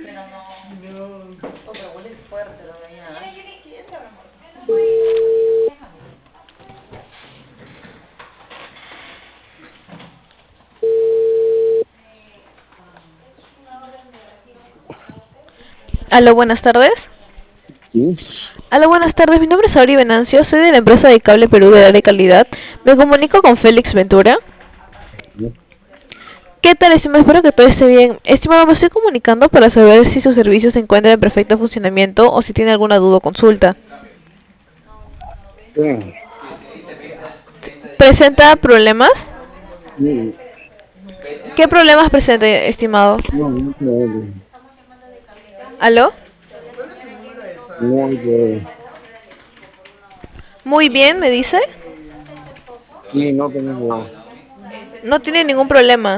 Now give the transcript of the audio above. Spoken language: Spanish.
Pero no. Oh, pero huele fuerte todavía. Aló, buenas tardes. Sí, Aló, buenas tardes. Mi nombre es Auri Venancio. Soy de la empresa de Cable Perú de Área de Calidad. Me comunico con Félix Ventura. sí. ¿Qué tal, estimado? Espero que todo esté bien. Estimado, me estoy comunicando para saber si su servicio se encuentra en perfecto funcionamiento o si tiene alguna duda o consulta. Sí, ¿Presenta problemas? sí, ¿Qué problemas presenta, estimado? no, no puedo, ¿Aló? no puedo. Muy bien, me dice. Sí, no tengo. No tiene ningún problema.